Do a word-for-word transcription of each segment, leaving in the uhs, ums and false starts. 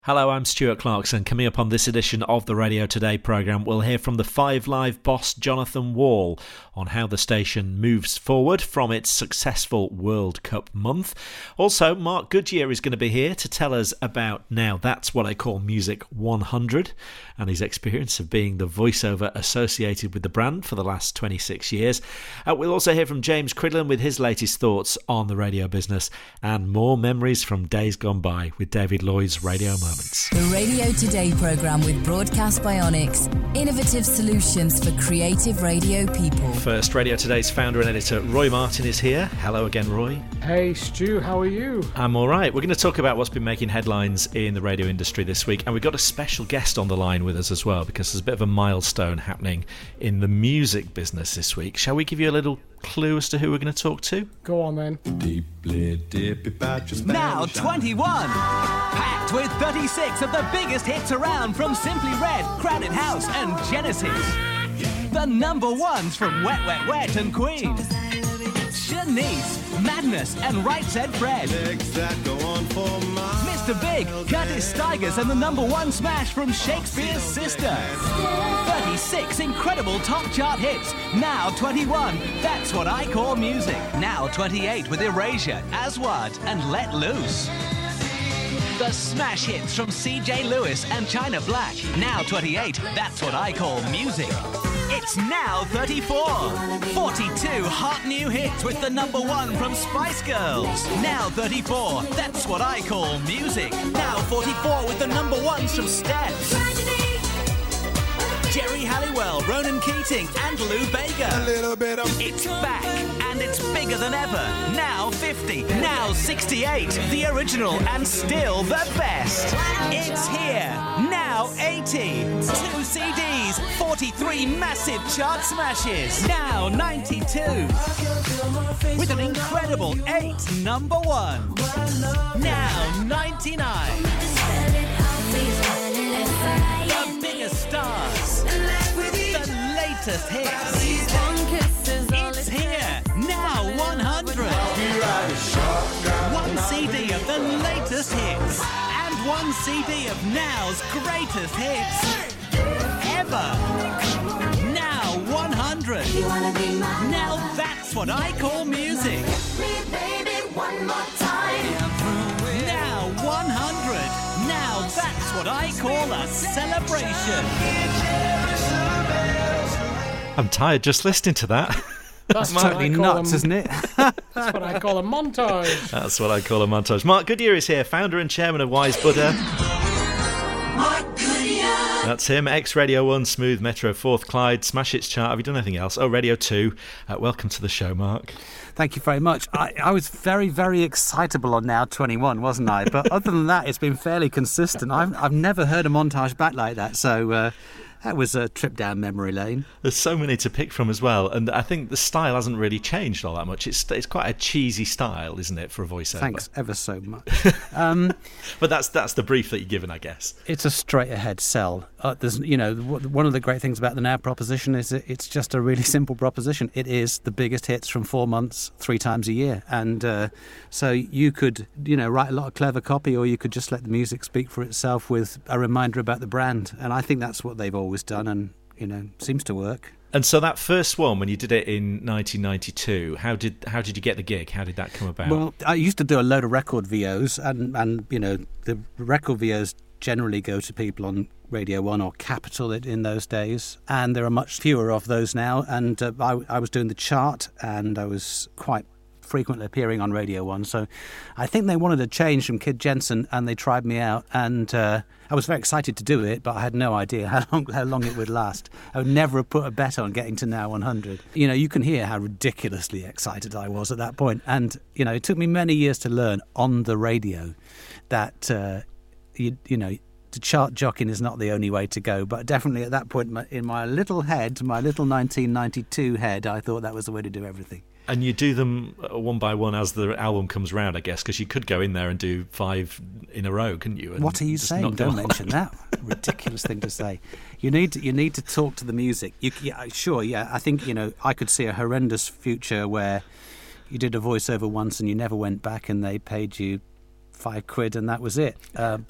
Hello, I'm Stuart Clarkson. Coming up on this edition of the Radio Today programme, we'll hear from the Five Live boss Jonathan Wall on how the station moves forward from its successful World Cup month. Also, Mark Goodyear is going to be here to tell us about Now That's What I Call Music one hundred and his experience of being the voiceover associated with the brand for the last twenty-six years. Uh, we'll also hear from James Cridland with his latest thoughts on the radio business and more memories from days gone by with David Lloyd's Radio Moments. The Radio Today programme with Broadcast Bionics. Innovative solutions for creative radio people. First, Radio Today's founder and editor Roy Martin is here. Hello again, Roy. Hey, Stu, how are you? I'm all right. We're going to talk about what's been making headlines in the radio industry this week, and we've got a special guest on the line with us as well, because there's a bit of a milestone happening in the music business this week. Shall we give you a little clue as to who we're going to talk to? Go on then. Deeply dippy patch of Now twenty-one, packed with thirty-six of the biggest hits around from Simply Red, Crowded House and Genesis. The number ones from Wet Wet Wet and Queen, Shanice, Madness and Right Said Fred, that go on for Mister Big, Curtis Stigers and the number one smash from Shakespeare's Sister. thirty-six incredible top chart hits. Now twenty-one, that's what I call music. Now twenty-eight with Erasure, Aswad and Let Loose. The smash hits from C J Lewis and China Black. Now twenty-eight, that's what I call music. It's now thirty-four. forty-two hot new hits with the number one from Spice Girls. Now thirty-four, that's what I call music. Now forty-four with the number ones from Steps. Jerry Halliwell, Ronan Keating and Lou Bega. a little bit of It's back, and it's bigger than ever. Now fifty, now sixty-eight. The original and still the best. It's here, now eighty. Two C Ds, forty-three massive chart smashes. Now ninety-two. With an incredible eight number one. Now ninety-nine. The biggest stars. The latest hits. It's here, now one hundred. One C D of the latest hits. And one C D of Now's greatest hits ever. Now one hundred. Now that's what I call music. Now one hundred. Now that's what I call a celebration. I'm tired just listening to that. That's Totally what I call nuts, a, isn't it? That's what I call a montage. That's what I call a montage. Mark Goodyear is here, founder and chairman of Wise Buddha. Mark Goodyear. That's him, ex-Radio one, Smooth, Metro, Fourth Clyde, Smash Hits Chart. Have you done anything else? Oh, Radio two. Uh, welcome to the show, Mark. Thank you very much. I, I was very, very excitable on Now twenty-one, wasn't I? But other than that, it's been fairly consistent. I've, I've never heard a montage back like that, so uh, that was a trip down memory lane. There's so many to pick from as well, and I think the style hasn't really changed all that much. It's it's quite a cheesy style, isn't it, for a voiceover? Thanks ever so much. Um, But that's that's the brief that you're given, I guess. it's a straight-ahead sell. Uh, there's, you know, w- one of the great things about the Now proposition is that it's just a really simple proposition. It is the biggest hits from four months, three times a year, and uh, so you could, you know, write a lot of clever copy, or you could just let the music speak for itself with a reminder about the brand. And I think that's what they've always done, and you know, seems to work. And so that first one, when you did it in nineteen ninety-two, how did how did you get the gig? How did that come about? Well, I used to do a load of record V Os, and, and you know, the record V Os generally go to people on Radio one or Capital in those days, and there are much fewer of those now. And uh, I, I was doing the chart, and I was quite frequently appearing on Radio one, so I think they wanted a change from Kid Jensen, and they tried me out, and uh, I was very excited to do it, but I had no idea how long, how long it would last. I would never have put a bet on getting to Now one hundred. You know, you can hear how ridiculously excited I was at that point, and you know, it took me many years to learn on the radio that uh, you, you know, the chart jockeying is not the only way to go, but definitely at that point in my little head, my little nineteen ninety-two head, I thought that was the way to do everything. And you do them one by one as the album comes round, I guess, because you could go in there and do five in a row, couldn't you? And what are you just saying? not go Don't on. mention that. Ridiculous thing to say. You need to, you need to talk to the music. You, yeah, sure, yeah. I think, you know, I could see a horrendous future where you did a voiceover once and you never went back, and they paid you five quid and that was it. Uh, but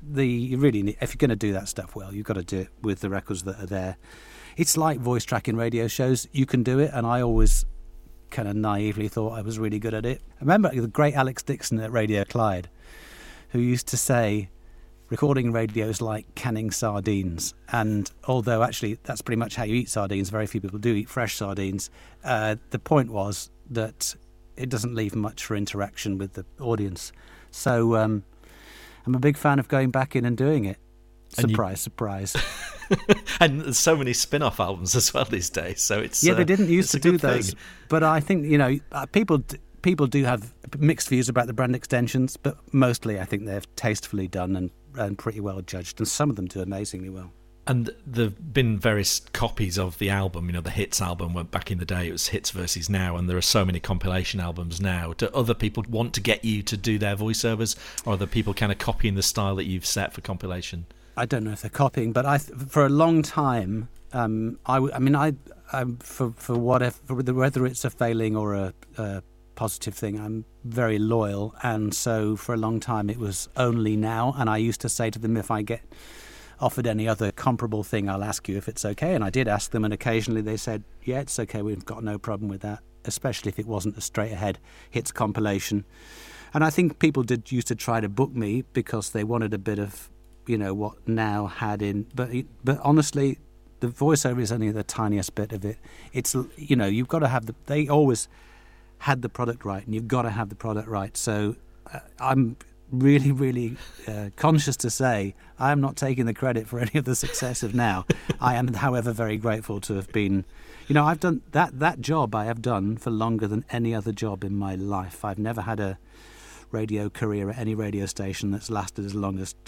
the you really need, if you're going to do that stuff well, you've got to do it with the records that are there. It's like voice tracking radio shows. You can do it, and I always kind of naively thought I was really good at it. I remember the great Alex Dixon at Radio Clyde, who used to say, recording radio is like canning sardines. And although actually that's pretty much how you eat sardines, very few people do eat fresh sardines, uh, the point was that it doesn't leave much for interaction with the audience. So um, I'm a big fan of going back in and doing it. Surprise, you... surprise. And there's so many spin-off albums as well these days, so it's yeah, they uh, didn't used to do those, thing. But I think, you know, uh, people d- people do have mixed views about the brand extensions, but mostly I think they're tastefully done and, and pretty well judged, and some of them do amazingly well. And there've been various copies of the album, you know, the Hits album, where back in the day it was Hits versus Now, and there are so many compilation albums now. Do other people want to get you to do their voiceovers, or are the people kind of copying the style that you've set for compilation? I don't know if they're copying, but I, for a long time, um, I, I mean, I, I'm for for whatever, for whether it's a failing or a, a positive thing, I'm very loyal, and so for a long time it was only Now, and I used to say to them, if I get offered any other comparable thing, I'll ask you if it's okay, and I did ask them, and occasionally they said, yeah, it's okay, we've got no problem with that, especially if it wasn't a straight-ahead hits compilation. And I think people did used to try to book me because they wanted a bit of, you know, what Now had in, but but honestly, the voiceover is only the tiniest bit of it. It's, you know, you've got to have the, they always had the product right, and you've got to have the product right. So uh, I'm really, really uh, conscious to say I am not taking the credit for any of the success of Now. I am, however, very grateful to have been, you know, I've done that, that job I have done for longer than any other job in my life. I've never had a radio career at any radio station that's lasted as long as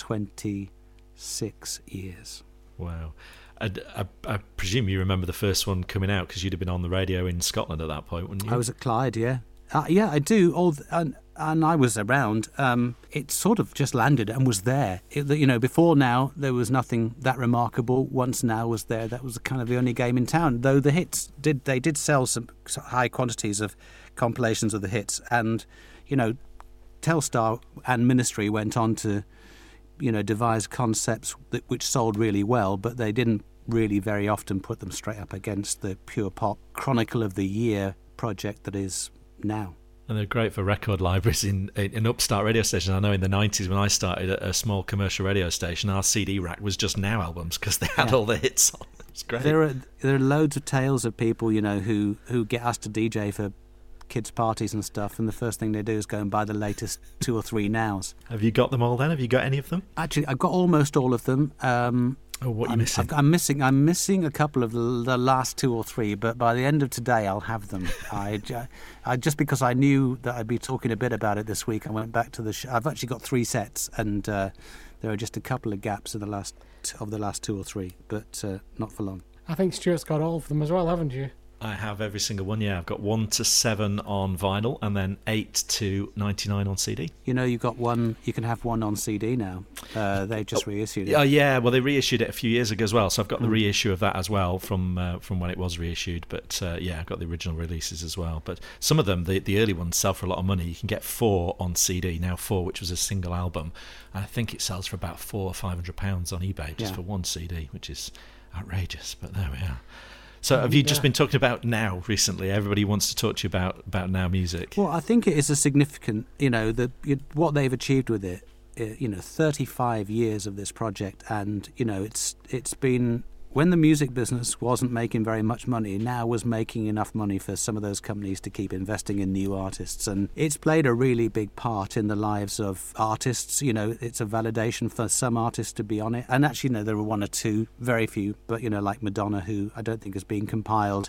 twenty-six years. Wow. I, I, I presume you remember the first one coming out because you'd have been on the radio in Scotland at that point, wouldn't you? I was at Clyde, yeah. Uh, yeah, I do. All th- and, and I was around. Um, it sort of just landed and was there. It, you know, before Now, there was nothing that remarkable. Once Now was there, that was kind of the only game in town. Though the hits, did they did sell some high quantities of compilations of the hits. And, you know, Telstar and Ministry went on to, you know, devise concepts that, which sold really well, but they didn't really very often put them straight up against the pure pop Chronicle of the Year project that is Now. And they're great for record libraries in, in upstart radio stations. I know in the nineties when I started at a small commercial radio station, our C D rack was just Now albums because they had yeah. all the hits on. It's great. There are there are loads of tales of people, you know, who, who get asked to D J for kids' parties and stuff, and the first thing they do is go and buy the latest two or three Nows. Have you got them all then? Have you got any of them? Actually, I've got almost all of them. Um, oh, what are you I'm, missing? I've, I'm missing I'm missing a couple of the, the last two or three, but by the end of today, I'll have them. I, I just because I knew that I'd be talking a bit about it this week, I went back to the. Sh- I've actually got three sets, and uh, there are just a couple of gaps in the last of the last two or three, but uh, not for long. I think Stuart's got all of them as well, haven't you? I have every single one, yeah. I've got one to seven on vinyl and then eight to ninety-nine on C D. You know, you got one, you can have one on C D now. Uh, they just reissued it. Oh, yeah, well, they reissued it a few years ago as well, so I've got the mm. reissue of that as well from uh, from when it was reissued. But, uh, yeah, I've got the original releases as well. But some of them, the, the early ones, sell for a lot of money. You can get four on C D, now four, which was a single album. And I think it sells for about four or five hundred pounds on eBay just yeah. for one C D, which is outrageous. But there we are. So have you just been talking about Now recently? Everybody wants to talk to you about, about Now music. Well, I think it is a significant, you know, the what they've achieved with it, you know, thirty-five years of this project. And, you know, it's it's been, when the music business wasn't making very much money, Now was making enough money for some of those companies to keep investing in new artists. And it's played a really big part in the lives of artists. You know, it's a validation for some artists to be on it. And actually, you know, there were one or two, very few, but, you know, like Madonna, who I don't think has been compiled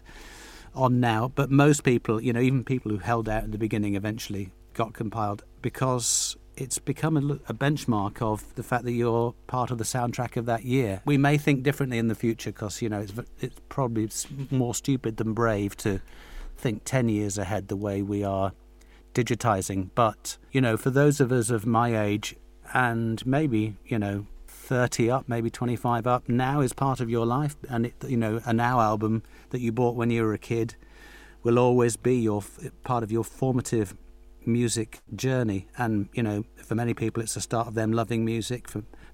on Now. But most people, you know, even people who held out at the beginning eventually got compiled because it's become a, a benchmark of the fact that you're part of the soundtrack of that year. We may think differently in the future because, you know, it's, it's probably more stupid than brave to think ten years ahead the way we are digitizing. But, you know, for those of us of my age and maybe, you know, thirty up, maybe twenty-five up, Now is part of your life. And, it, you know, a Now album that you bought when you were a kid will always be your part of your formative music journey. And, you know, for many people it's the start of them loving music. For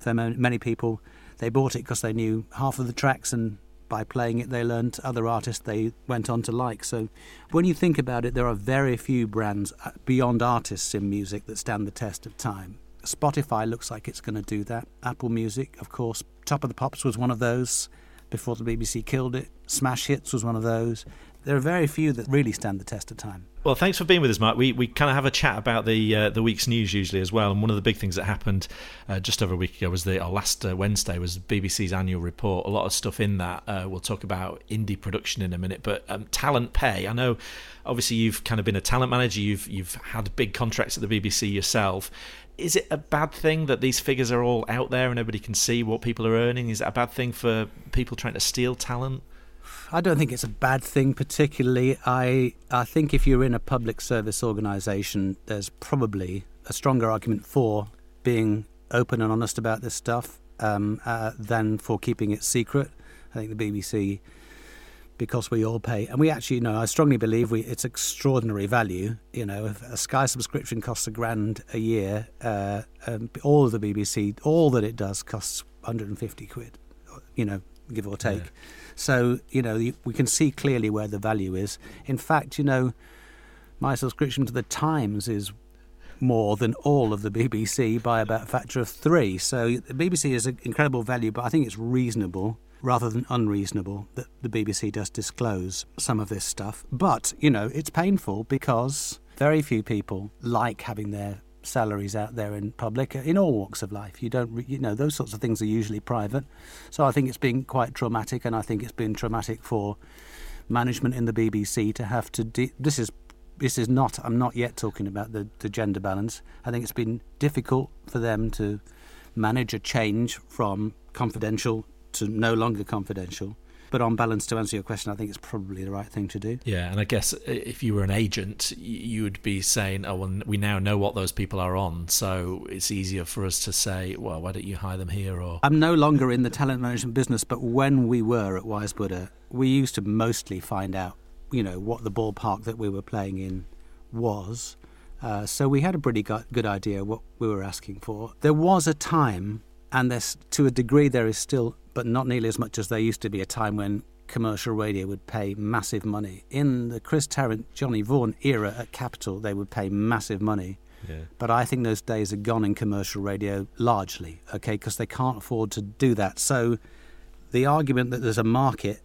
For many people, they bought it because they knew half of the tracks, and by playing it they learned other artists they went on to like. So when you think about it, there are very few brands beyond artists in music that stand the test of time. Spotify looks like it's going to do that. Apple Music, of course, Top of the Pops was one of those before the B B C killed it. Smash Hits was one of those. There are very few that really stand the test of time. Well, thanks for being with us, Mark. We we kind of have a chat about the uh, the week's news usually as well, and one of the big things that happened uh, just over a week ago was the, or last uh, Wednesday, was B B C's annual report. A lot of stuff in that. Uh, we'll talk about indie production in a minute, but um, talent pay. I know, obviously, you've kind of been a talent manager. You've you've had big contracts at the B B C yourself. Is it a bad thing that these figures are all out there and everybody can see what people are earning? Is that a bad thing for people trying to steal talent? I don't think it's a bad thing particularly. I I think if you're in a public service organisation, there's probably a stronger argument for being open and honest about this stuff um, uh, than for keeping it secret. I think the B B C, because we all pay, and we actually, you know, I strongly believe we it's extraordinary value. You know, if a Sky subscription costs a grand a year, uh, um, all of the B B C, all that it does costs one hundred fifty quid, you know, give or take. Yeah. So, you know, we can see clearly where the value is. In fact, you know, my subscription to the Times is more than all of the B B C by about a factor of three. So the B B C is an incredible value, but I think it's reasonable rather than unreasonable that the B B C does disclose some of this stuff. But, you know, it's painful because very few people like having their salaries out there in public in all walks of life. You don't, you know, those sorts of things are usually private. So I think it's been quite traumatic, and I think it's been traumatic for management in the B B C to have to. De- this is this is not. I'm not yet talking about the, the gender balance. I think it's been difficult for them to manage a change from confidential to no longer confidential. But on balance, to answer your question, I think it's probably the right thing to do. Yeah, and I guess if you were an agent, you would be saying, oh, well, we now know what those people are on, so it's easier for us to say, well, why don't you hire them here? Or I'm no longer in the talent management business, but when we were at Wise Buddha, we used to mostly find out, you know, what the ballpark that we were playing in was. Uh, so we had a pretty good idea what we were asking for. There was a time, and there's, to a degree there is still, but not nearly as much as there used to be, a time when commercial radio would pay massive money. In the Chris Tarrant, Johnny Vaughan era at Capital, they would pay massive money. Yeah. But I think those days are gone in commercial radio largely, okay, because they can't afford to do that. So the argument that there's a market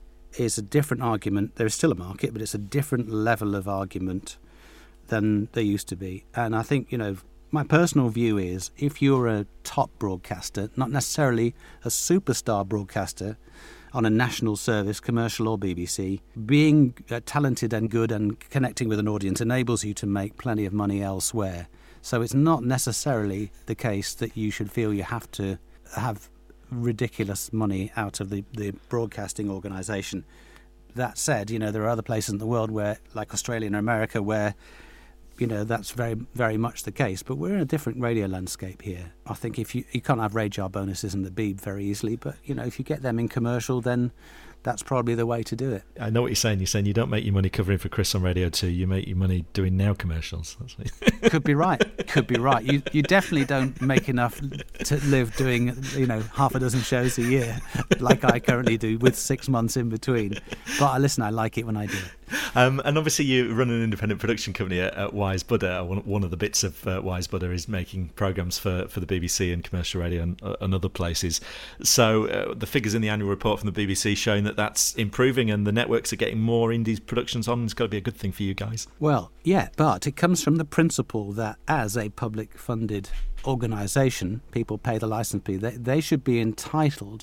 is a different argument. There is still a market, but it's a different level of argument than there used to be. And I think, you know, my personal view is if you're a top broadcaster, not necessarily a superstar broadcaster on a national service, commercial or B B C, being uh, talented and good and connecting with an audience enables you to make plenty of money elsewhere. So it's not necessarily the case that you should feel you have to have ridiculous money out of the, the broadcasting organisation. That said, you know, there are other places in the world where, like Australia and America, where you know, that's very, very much the case. But we're in a different radio landscape here. I think if you you can't have radar bonuses in the Beeb very easily, but, you know, if you get them in commercial, then that's probably the way to do it. I know what you're saying. You're saying you don't make your money covering for Chris on Radio two. You make your money doing Now commercials. That's what you... Could be right. Could be right. You you definitely don't make enough to live doing, you know, half a dozen shows a year like I currently do with six months in between. But I listen, I like it when I do it. Um, and obviously you run an independent production company at, at Wise Buddha. One, one of the bits of uh, Wise Buddha is making programmes for, for the B B C and commercial radio and, uh, and other places. So uh, the figures in the annual report from the B B C showing that that's improving and the networks are getting more indie productions on. It's got to be a good thing for you guys. Well, yeah, but it comes from the principle that as a public funded organisation, people pay the licence fee. They, they should be entitled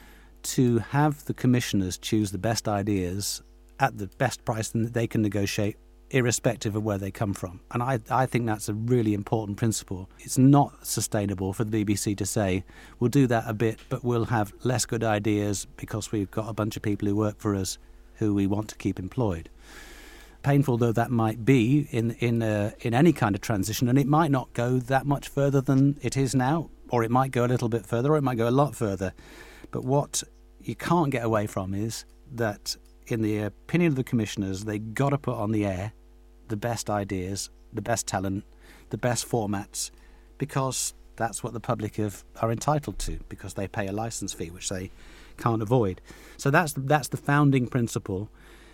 to have the commissioners choose the best ideas at the best price that they can negotiate, irrespective of where they come from. And I, I think that's a really important principle. It's not sustainable for the B B C to say, we'll do that a bit, but we'll have less good ideas because we've got a bunch of people who work for us who we want to keep employed. Painful though that might be in in uh, in any kind of transition, and it might not go that much further than it is now, or it might go a little bit further, or it might go a lot further. But what you can't get away from is that, in the opinion of the commissioners, they got to put on the air the best ideas, the best talent, the best formats, because That's what the public have, are entitled to because they pay a licence fee, which they can't avoid. So that's that's the founding principle.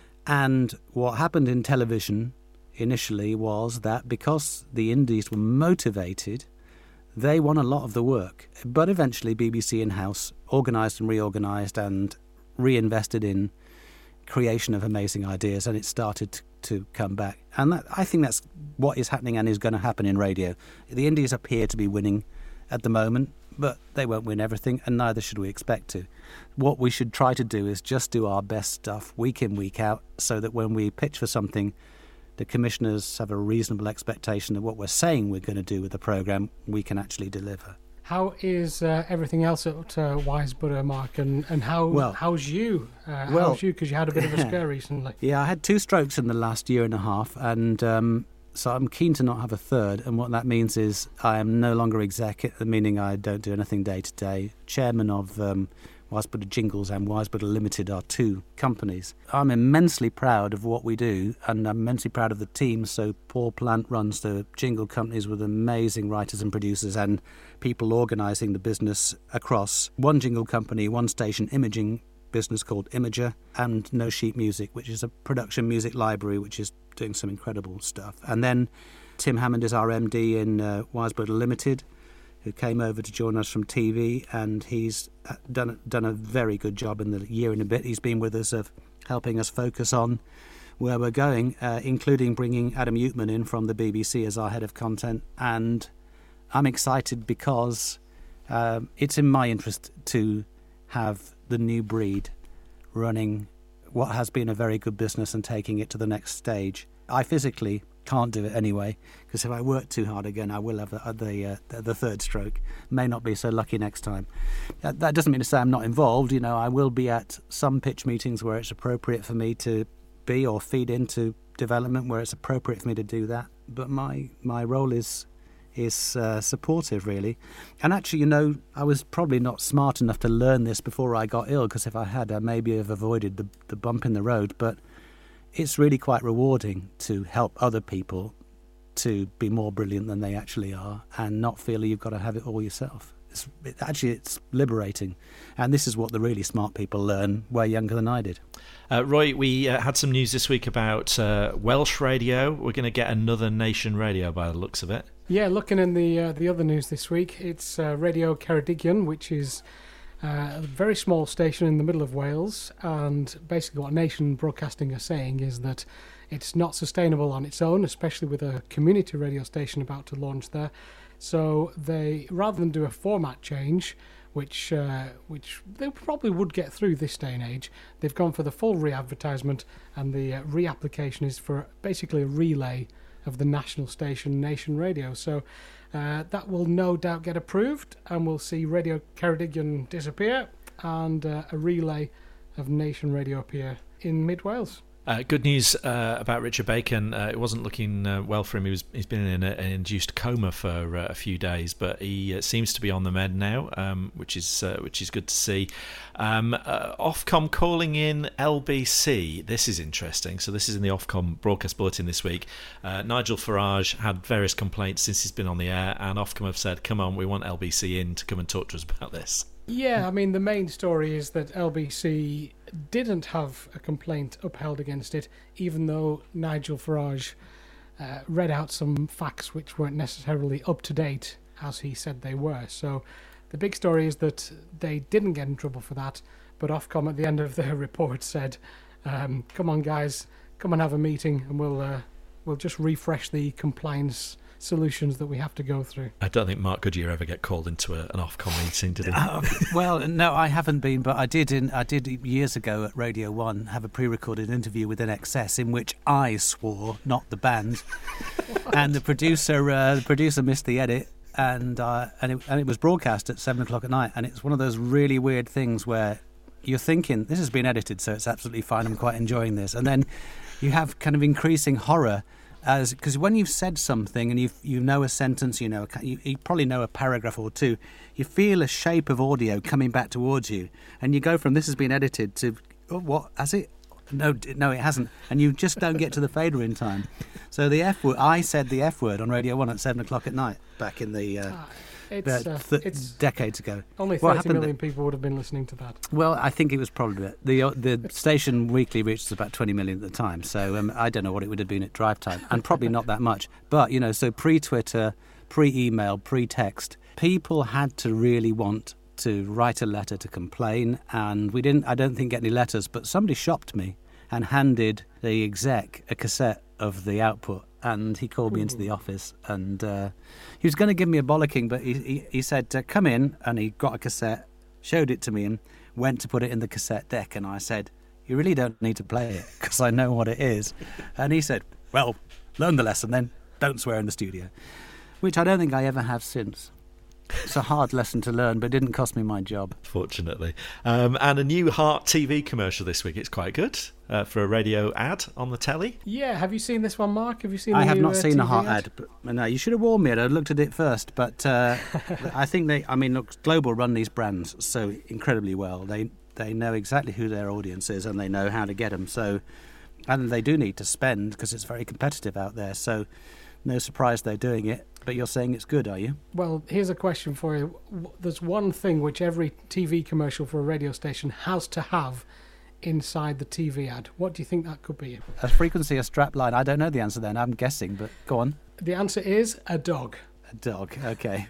And what happened in television initially was that because the indies were motivated, they won a lot of the work. But eventually B B C in-house organised and reorganised and reinvested in creation of amazing ideas, and it started to, to come back. And that, I think that's what is happening and is going to happen in radio. The indies appear to be winning at the moment, but they won't win everything, and neither should we expect to. What we should try to do is just do our best stuff week in, week out, so that when we pitch for something, the commissioners have a reasonable expectation that what we're saying we're going to do with the programme, we can actually deliver. How is uh, everything else at uh, Wisebutter, Mark, and, and how well, how's you? Uh, well, how's you? Because you had a bit of a scare recently. Yeah, I had two strokes in the last year and a half, and um, so I'm keen to not have a third. And what that means is I am no longer exec, meaning I don't do anything day to day. Chairman of um, Wisebutter Jingles and Wisebutter Limited are two companies. I'm immensely proud of what we do, and I'm immensely proud of the team. So Paul Plant runs the jingle companies with amazing writers and producers and people organising the business across one jingle company, one station imaging business called Imager, and No Sheet Music, which is a production music library which is doing some incredible stuff. And then Tim Hammond is our M D in uh, Wisebutter Limited, who came over to join us from T V, and he's done done a very good job in the year and a bit he's been with us of helping us focus on where we're going, uh, including bringing Adam Uteman in from the B B C as our head of content. And I'm excited because um, it's in my interest to have the new breed running what has been a very good business and taking it to the next stage. I physically can't do it anyway, because if I work too hard again, I will have the the, uh, the third stroke. May not be so lucky next time. That, that doesn't mean to say I'm not involved. You know, I will be at some pitch meetings where it's appropriate for me to be, or feed into development where it's appropriate for me to do that. But my my role is is uh, supportive, really. And actually, you know, I was probably not smart enough to learn this before I got ill, because if I had, I maybe have avoided the, the bump in the road. But it's really quite rewarding to help other people to be more brilliant than they actually are and not feel you've got to have it all yourself. It's, it, actually, it's liberating. And this is what the really smart people learn way younger than I did. Uh, Roy, we uh, had some news this week about uh, Welsh radio. We're going to get another Nation Radio by the looks of it. Yeah, looking in the uh, the other news this week, it's uh, Radio Ceredigion, which is uh, a very small station in the middle of Wales. And basically what Nation Broadcasting are saying is that it's not sustainable on its own, especially with a community radio station about to launch there. So they, rather than do a format change, which uh, which they probably would get through this day and age, they've gone for the full re-advertisement, and the uh, re-application is for basically a relay of the national station Nation Radio. So uh, that will no doubt get approved, and we'll see Radio Ceredigion disappear and uh, a relay of Nation Radio appear in mid-Wales. Uh, good news uh, about Richard Bacon. Uh, it wasn't looking uh, well for him. He was, he's been in a, an induced coma for uh, a few days, but he uh, seems to be on the mend now, um, which is uh, which is good to see. Um, uh, Ofcom calling in L B C. This is interesting. So this is in the Ofcom broadcast bulletin this week. Uh, Nigel Farage had various complaints since he's been on the air, and Ofcom have said, come on, we want L B C in to come and talk to us about this. Yeah, I mean, the main story is that L B C didn't have a complaint upheld against it, even though Nigel Farage uh, read out some facts which weren't necessarily up to date, as he said they were. So the big story is that they didn't get in trouble for that, but Ofcom at the end of their report said, um, come on guys, come and have a meeting, and we'll uh, we'll just refresh the compliance solutions that we have to go through. I don't think Mark Goodyear ever get called into a, an Ofcom meeting, did he? Uh, well, no, I haven't been, but I did in I did years ago at Radio One have a pre-recorded interview with N X S in which I swore, not the band, and the producer uh, the producer missed the edit, and uh, and it, and it was broadcast at seven o'clock at night, and it's one of those really weird things where you're thinking this has been edited, so it's absolutely fine. I'm quite enjoying this, and then you have kind of increasing horror. As because when you've said something and you you know a sentence, you know you, you probably know a paragraph or two, you feel a shape of audio coming back towards you, and you go from this has been edited to oh, what has it? No, no, it hasn't, and you just don't get to the fader in time. So the F word, I said the F word on Radio One at seven o'clock at night back in the. Uh, It's, uh, th- it's decades ago. only What thirty happened million people would have been listening to that. Well, I think it was probably the the station weekly reached about twenty million at the time. So um, I don't know what it would have been at drive time, and probably not that much. But you know, so pre-Twitter, pre-email, pre-text, people had to really want to write a letter to complain, and we didn't. I don't think get any letters, but somebody shopped me and handed the exec a cassette of the output. And he called me into the office, and uh, he was going to give me a bollocking, but he, he, he said, uh, come in, and he got a cassette, showed it to me, and went to put it in the cassette deck. And I said, you really don't need to play it, because I know what it is. And he said, well, learn the lesson then, don't swear in the studio, which I don't think I ever have since. It's a hard lesson to learn, but it didn't cost me my job. Fortunately. Um, and a new Heart T V commercial this week. It's quite good uh, for a radio ad on the telly. Yeah, have you seen this one, Mark? Have you seen? The I have new, not uh, seen T V a Heart ad. But, no, you should have warned me. I'd have looked at it first. But uh, I think they. I mean, look, Global run these brands so incredibly well. They they know exactly who their audience is, and they know how to get them. So, and they do need to spend because it's very competitive out there. So, no surprise they're doing it. But you're saying it's good, are you? Well, here's a question for you. W- There's one thing which every T V commercial for a radio station has to have inside the T V ad. What do you think that could be? A frequency, a strap line. I don't know the answer then. I'm guessing, but go on. The answer is a dog. A dog. Okay.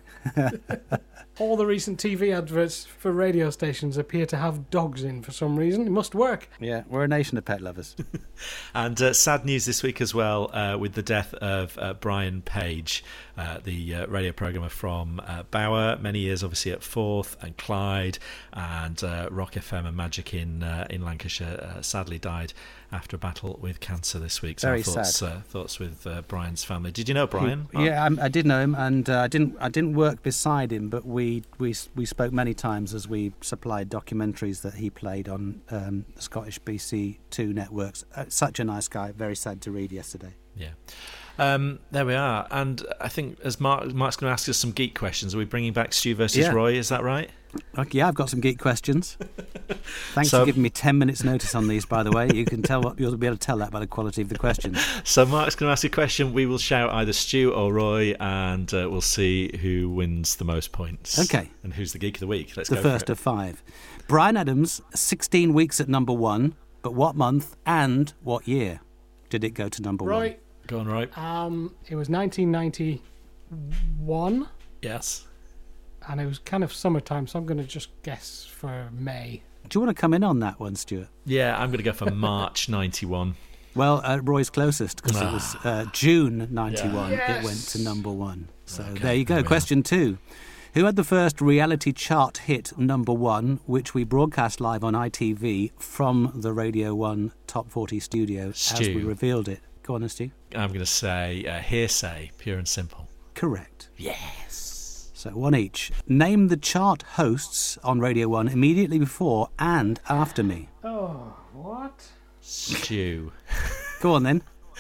All the recent T V adverts for radio stations appear to have dogs in for some reason. It must work. Yeah, we're a nation of pet lovers. And uh, sad news this week as well uh, with the death of uh, Brian Page, uh, the uh, radio programmer from uh, Bauer, many years obviously at Forth and Clyde and uh, Rock F M and Magic in uh, in Lancashire. Uh, sadly died after a battle with cancer this week. So Very thoughts, sad. Uh, thoughts with uh, Brian's family. Did you know Brian? He, yeah, I, I did know him, and uh, I didn't. I didn't work beside him, but we we we spoke many times as we supplied documentaries that he played on um, the Scottish B C Two networks. Uh, such a nice guy. Very sad to read yesterday. Yeah. Um, there we are. And I think as Mark, Mark's going to ask us some geek questions, are we bringing back Stu versus Yeah. Roy? Is that right? Okay, yeah, I've got some geek questions. Thanks So- for giving me ten minutes notice on these, by the way. You can tell what you'll be able to tell that by the quality of the questions. So Mark's going to ask a question. We will shout either Stu or Roy, and uh, we'll see who wins the most points. Okay. And who's the geek of the week? Let's The go first for it. of five. Bryan Adams, sixteen weeks at number one, but what month and what year did it go to number one? Right. Go on, Roy. Um, it was nineteen ninety-one, Yes. and it was kind of summertime, so I'm going to just guess for May. Do you want to come in on that one, Stuart? Yeah, I'm going to go for March ninety-one. Well, uh, Roy's closest because it was uh, June ninety-one. Yeah. It went to number one. So Okay, there you go. there we are. Question two. Who had the first reality chart hit number one, which we broadcast live on I T V from the Radio one Top forty studio as Stu. we revealed it? Go on, then, Stu. I'm going to say uh, hearsay, pure and simple. Correct. Yes. So one each. Name the chart hosts on Radio one immediately before and after me. Oh, what? Stu. Go on, then.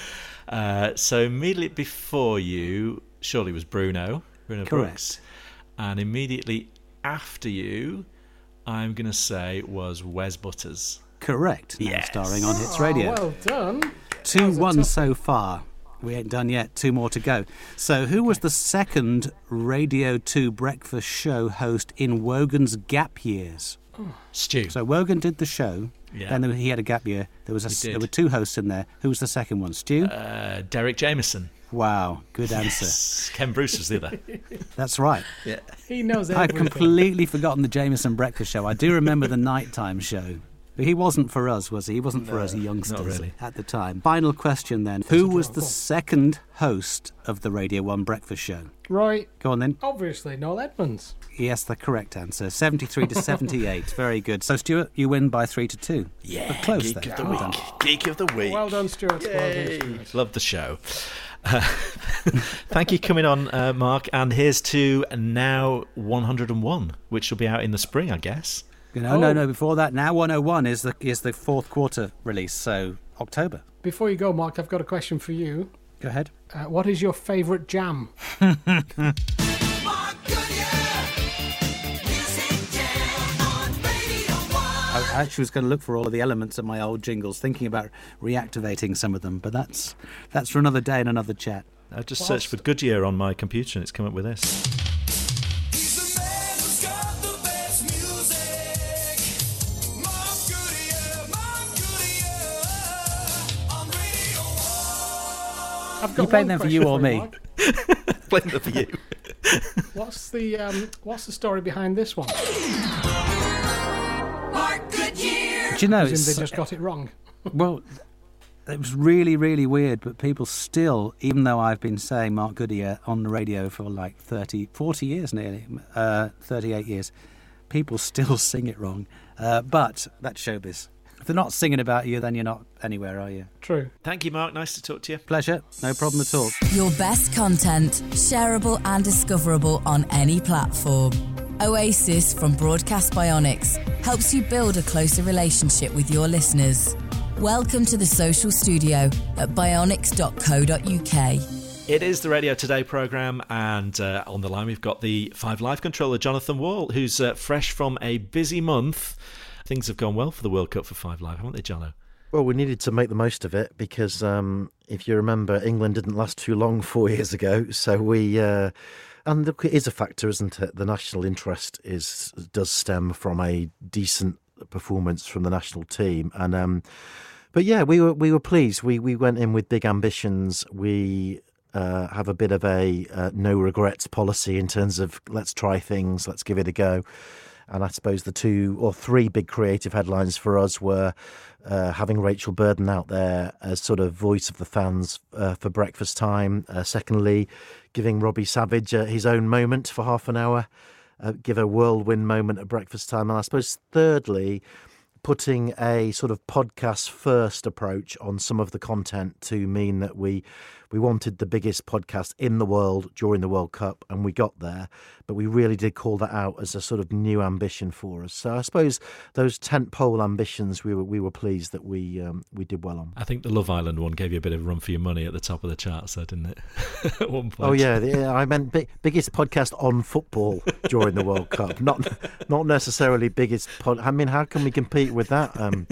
Uh, so immediately before you, surely was Bruno. Bruno Correct. Brooks. And immediately after you, I'm going to say was Wes Butters. Correct. Now Yes. starring on Hits Oh, Radio. well done. Two was a one tough so far. We ain't done yet. Two more to go. So, who was the second Radio two breakfast show host in Wogan's gap years? Stu. So, Wogan did the show. Yeah. Then there- he had a gap year. There was a, He s- did. there were two hosts in there. Who was the second one? Stu. Uh, Derek Jameson. Wow, good answer. Yes. Ken Bruce was the other. That's right. Yeah. He knows I'd everything. completely forgotten the Jameson breakfast show. I do remember the nighttime show. But he wasn't for us, was he? He wasn't for us youngsters really. at the time. Final question then. Who was the second host of the Radio one breakfast show? Right, Go on then. obviously, Noel Edmonds. Yes, the correct answer. seventy-three to seventy-eight. Very good. So, Stuart, you win by three to two. Yeah, But close geek then. of the Well done. week. Geek of the week. Well done, Stuart. Well done, Yay. Stuart. Love the show. Uh, thank you for coming on, uh, Mark. And here's to Now one hundred and one, which will be out in the spring, I guess. No, no, no. Before that, Now one oh one is the is the fourth quarter release, so October. Before you go, Mark, I've got a question for you. Go ahead. Uh, what is your favourite jam? My Goodyear Music Jam on Radio one. I actually was going to look for all of the elements of my old jingles, thinking about reactivating some of them, but that's that's for another day and another chat. I just searched for Goodyear on my computer and it's come up with this. I've got You playing one them for question you or you, me? Mark. Playing them for you. What's the um, what's the story behind this one? Mark Goodyear. Do you know, As in it's, they just got it wrong. well, it was really, really weird, but people still, even though I've been saying Mark Goodyear on the radio for like thirty, forty years nearly, uh, thirty-eight years, people still sing it wrong. Uh, but that's showbiz. If they're not singing about you, then you're not anywhere, are you? True. Thank you, Mark. Nice to talk to you. Pleasure. No problem at all. Your best content, shareable and discoverable on any platform. Oasis from Broadcast Bionics helps you build a closer relationship with your listeners. Welcome to the social studio at bionics dot co dot uk. It is the Radio Today programme, and uh, on the line we've got the Five Live controller, Jonathan Wall, who's uh, fresh from a busy month. Things have gone well for the World Cup for Five Live, haven't they, Jono? Well, we needed to make the most of it because, um, if you remember, England didn't last too long four years ago. So we, uh, and look, it is a factor, isn't it? The national interest is does stem from a decent performance from the national team, and um, but yeah, we were we were pleased. We we went in with big ambitions. We uh, have a bit of a uh, no regrets policy in terms of let's try things, let's give it a go. And I suppose the two or three big creative headlines for us were uh, having Rachel Burden out there as sort of voice of the fans uh, for breakfast time. Uh, secondly, giving Robbie Savage uh, his own moment for half an hour, uh, give a whirlwind moment at breakfast time. And I suppose thirdly, putting a sort of podcast first approach on some of the content to mean that we we wanted the biggest podcast in the world during the World Cup, and we got there, but we really did call that out as a sort of new ambition for us. So I suppose those tentpole ambitions, we were we were pleased that we um, we did well on. I think the Love Island one gave you a bit of a run for your money at the top of the charts, though, didn't it? At one point. Oh yeah, yeah, I meant big, biggest podcast on football during the World Cup, not not necessarily biggest pod. I mean, how can we compete with that um,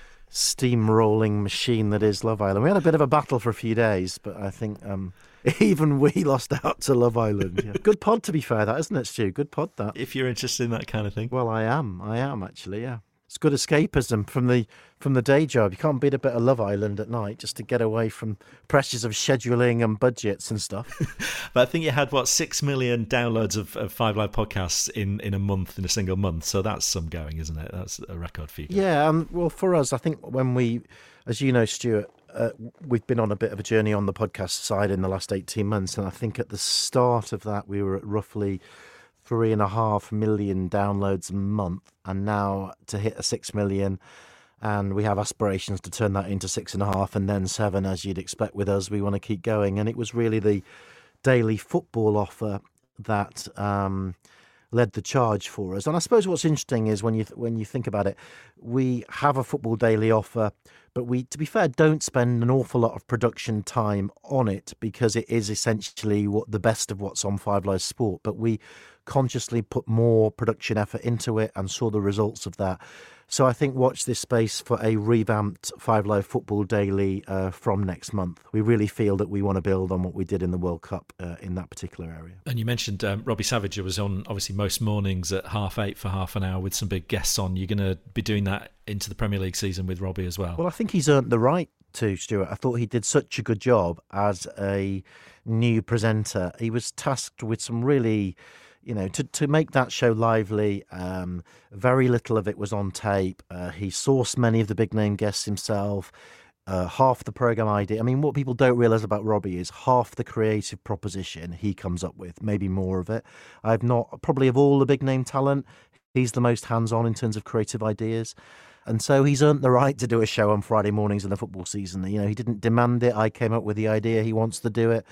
steamrolling machine that is Love Island? We had a bit of a battle for a few days, but I think um, even we lost out to Love Island. Yeah. Good pod, to be fair, that isn't it, Stu? Good pod, that. If you're interested in that kind of thing. Well, I am. I am actually. Yeah. It's good escapism from the from the day job. You can't beat a bit of Love Island at night just to get away from pressures of scheduling and budgets and stuff. But I think you had, what, six million downloads of, of Five Live podcasts in, in a month, in a single month. So that's some going, isn't it? That's a record for you. Yeah, um, well, for us, I think when we, as you know, Stuart, uh, we've been on a bit of a journey on the podcast side in the last eighteen months. And I think at the start of that, we were at roughly three and a half million downloads a month, and now to hit a six million, and we have aspirations to turn that into six and a half and then seven, as you'd expect with us. We want to keep going, and it was really the daily football offer that um, led the charge for us. And I suppose what's interesting is when you th- when you think about it, we have a football daily offer, but we, to be fair, don't spend an awful lot of production time on it because it is essentially what the best of what's on Five Live Sport. But we consciously put more production effort into it and saw the results of that. So I think watch this space for a revamped Five Live Football Daily uh, from next month. We really feel that we want to build on what we did in the World Cup uh, in that particular area. And you mentioned um, Robbie Savage was on, obviously, most mornings at half eight for half an hour with some big guests on. You're going to be doing that into the Premier League season with Robbie as well? Well, I think he's earned the right to, Stuart. I thought he did such a good job as a new presenter. He was tasked with some really... You know, to, to make that show lively, um, very little of it was on tape. Uh, he sourced many of the big name guests himself. Uh, half the programme idea. I mean, what people don't realise about Robbie is half the creative proposition he comes up with, maybe more of it. I've not, probably of all the big name talent, he's the most hands-on in terms of creative ideas. And so he's earned the right to do a show on Friday mornings in the football season. You know, he didn't demand it. I came up with the idea. He wants to do it.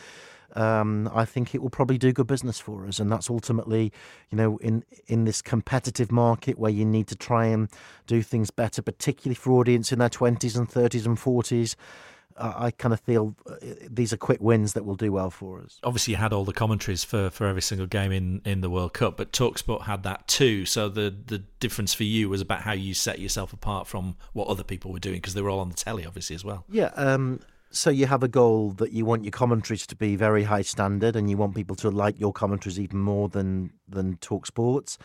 Um, I think it will probably do good business for us, and that's ultimately, you know, in in this competitive market where you need to try and do things better, particularly for audience in their twenties and thirties and forties. Uh, I kind of feel uh, these are quick wins that will do well for us. Obviously, you had all the commentaries for, for every single game in, in the World Cup, but TalkSport had that too. So the, the difference for you was about how you set yourself apart from what other people were doing, because they were all on the telly, obviously, as well. Yeah, um... So you have a goal that you want your commentaries to be very high standard, and you want people to like your commentaries even more than than TalkSport's.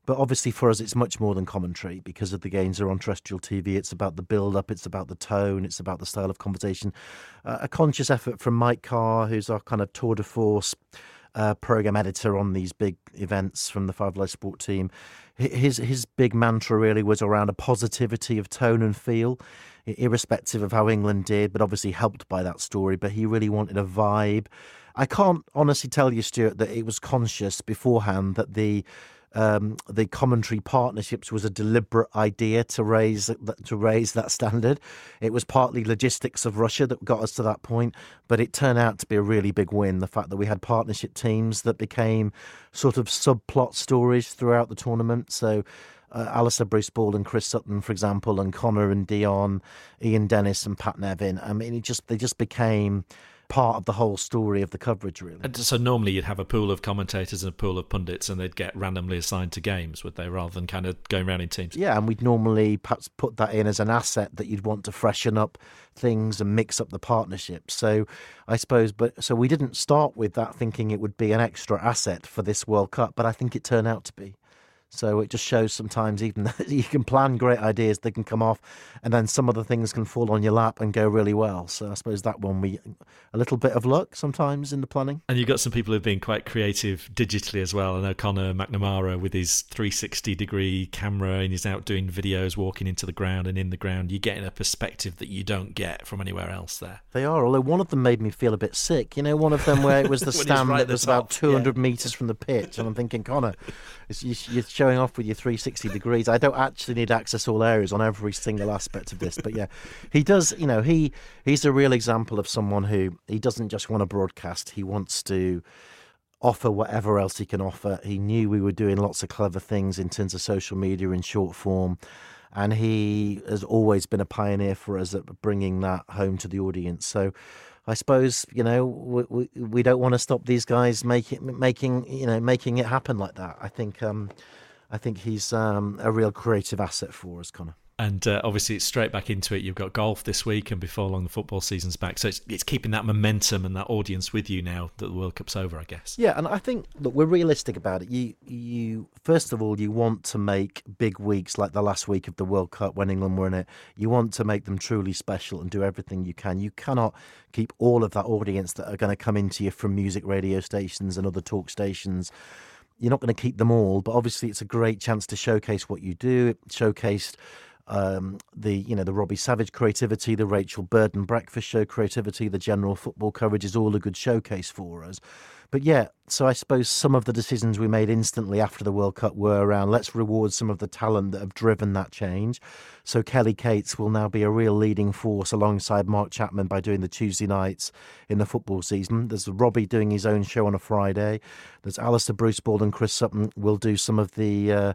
But obviously for us, it's much more than commentary because of the games are on terrestrial T V. It's about the build-up, it's about the tone, it's about the style of conversation. Uh, a conscious effort from Mike Carr, who's our kind of tour de force uh, programme editor on these big events from the Five Live Sport team. His, his big mantra really was around a positivity of tone and feel, irrespective of how England did, but obviously helped by that story. But he really wanted a vibe. I can't honestly tell you, Stuart, that it was conscious beforehand that the um, the commentary partnerships was a deliberate idea to raise to raise that standard. It was partly logistics of Russia that got us to that point, but it turned out to be a really big win. The fact that we had partnership teams that became sort of subplot stories throughout the tournament. So Uh, Alistair Bruce-Ball and Chris Sutton, for example, and Connor and Dion, Ian Dennis and Pat Nevin. I mean, it just they just became part of the whole story of the coverage, really. And so normally you'd have a pool of commentators and a pool of pundits, and they'd get randomly assigned to games, would they, rather than kind of going around in teams? Yeah, and we'd normally perhaps put that in as an asset that you'd want to freshen up things and mix up the partnership. So I suppose, but so we didn't start with that thinking it would be an extra asset for this World Cup, but I think it turned out to be. So it just shows sometimes even that you can plan great ideas, they can come off, and then some of the things can fall on your lap and go really well. So I suppose that one, we a little bit of luck sometimes in the planning. And you've got some people who've been quite creative digitally as well. I know Conor McNamara with his three sixty degree camera, and he's out doing videos, walking into the ground and in the ground. You're getting a perspective that you don't get from anywhere else there. They are, although one of them made me feel a bit sick. You know, one of them where it was the stand right that was top, about two hundred yeah. metres from the pitch, and I'm thinking, Conor, you're showing off with your three sixty degrees. I don't actually need access all areas on every single aspect of this, but yeah, he does. You know, he he's a real example of someone who he doesn't just want to broadcast. He wants to offer whatever else he can offer. He knew we were doing lots of clever things in terms of social media in short form, and he has always been a pioneer for us at bringing that home to the audience. So I suppose, you know, we, we, we don't want to stop these guys making making you know making it happen like that. I think um, I think he's um, a real creative asset for us, Conor. And uh, obviously it's straight back into it. You've got golf this week, and before long the football season's back. So it's, it's keeping that momentum and that audience with you now that the World Cup's over, I guess. Yeah, and I think, look, we're realistic about it. You, you first of all, you want to make big weeks like the last week of the World Cup when England were in it. You want to make them truly special and do everything you can. You cannot keep all of that audience that are going to come into you from music radio stations and other talk stations. You're not going to keep them all, but obviously it's a great chance to showcase what you do. It showcased um, the, you know, the Robbie Savage creativity, the Rachel Burden Breakfast Show creativity, the general football coverage is all a good showcase for us. But yeah, so I suppose some of the decisions we made instantly after the World Cup were around let's reward some of the talent that have driven that change. So Kelly Cates will now be a real leading force alongside Mark Chapman by doing the Tuesday nights in the football season. There's Robbie doing his own show on a Friday. There's Alistair Bruce-Ball and Chris Sutton will do some of the uh,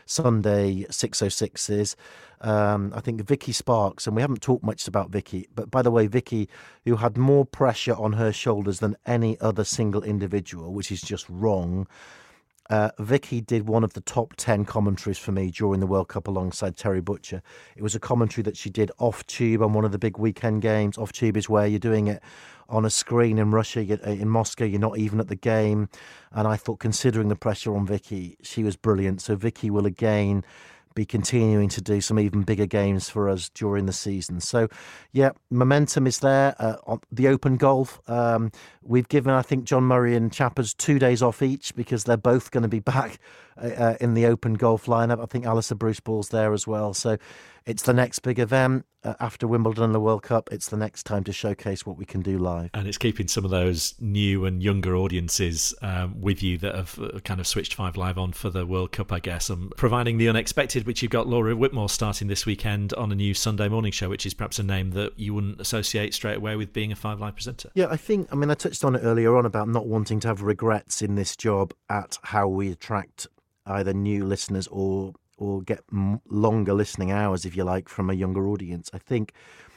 Sunday six oh sixes. Um, I think Vicky Sparks, and we haven't talked much about Vicky, but by the way, Vicky, who had more pressure on her shoulders than any other single individual, which is just wrong. Uh, Vicky did one of the top ten commentaries for me during the World Cup alongside Terry Butcher. It was a commentary that she did off tube on one of the big weekend games. Off tube is where you're doing it on a screen in Russia, in Moscow, you're not even at the game. And I thought, considering the pressure on Vicky, she was brilliant. So Vicky will again be continuing to do some even bigger games for us during the season. So, yeah, momentum is there. Uh, on the Open Golf, um, we've given, I think, John Murray and Chappers two days off each because they're both going to be back uh, in the Open Golf lineup. I think Alistair Bruce-Ball's there as well. So it's the next big event uh, after Wimbledon and the World Cup. It's the next time to showcase what we can do live. And it's keeping some of those new and younger audiences um, with you that have uh, kind of switched Five Live on for the World Cup, I guess, and providing the unexpected, which you've got Laura Whitmore starting this weekend on a new Sunday morning show, which is perhaps a name that you wouldn't associate straight away with being a Five Live presenter. Yeah, I think, I mean, I touched on it earlier on about not wanting to have regrets in this job at how we attract either new listeners or or get m- longer listening hours, if you like, from a younger audience. I think,